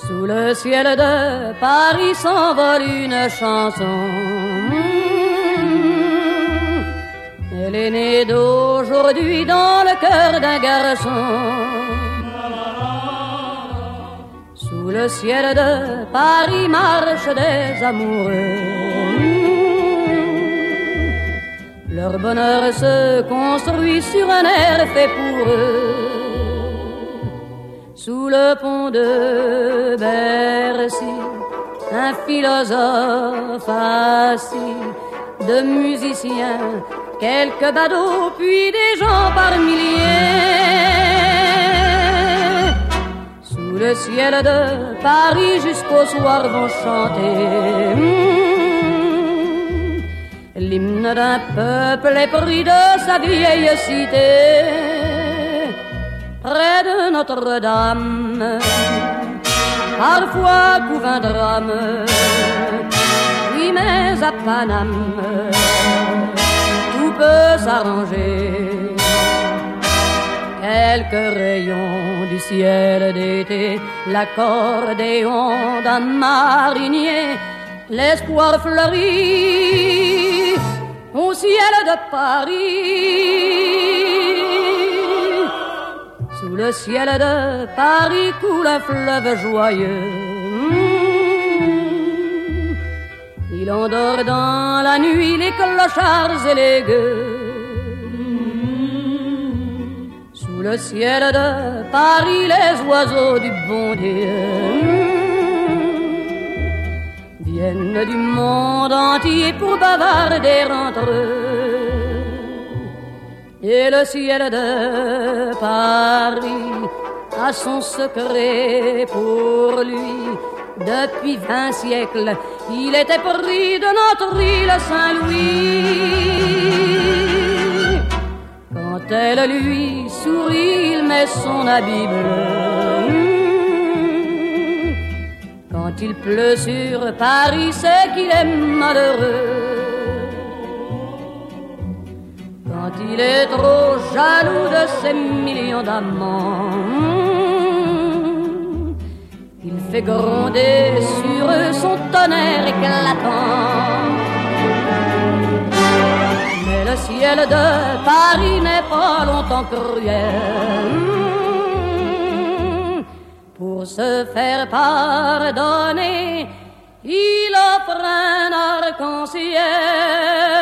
Sous le ciel de Paris s'envole une chanson. Elle est née d'aujourd'hui dans le cœur d'un garçon. Sous le ciel de Paris marchent des amoureux. Leur bonheur se construit sur un air fait pour eux. Sous le pont de Bercy, un philosophe assis, de musiciens, quelques badauds, puis des gens par milliers. Sous le ciel de Paris jusqu'au soir vont chanter l'hymne d'un peuple épris de sa vieille cité. Près de Notre-Dame, parfois couve un drame. Oui, mais à Paname, tout peut s'arranger. Quelques rayons du ciel d'été, l'accordéon d'un marinier, l'espoir fleurit au ciel de Paris. Sous le ciel de Paris coule un fleuve joyeux. Il endort dans la nuit les clochards et les gueux. Sous le ciel de Paris les oiseaux du bon Dieu viennent du monde entier pour bavarder entre eux. Et le ciel de Paris a son secret pour lui. Depuis 20 siècles, il était pris de notre île Saint-Louis. Quand elle lui sourit, il met son habit bleu. Quand il pleut sur Paris, c'est qu'il est malheureux. Quand il est trop jaloux de ses millions d'amants, il fait gronder sur eux son tonnerre éclatant. Mais le ciel de Paris n'est pas longtemps cruel. Pour se faire pardonner, il offre un arc-en-ciel.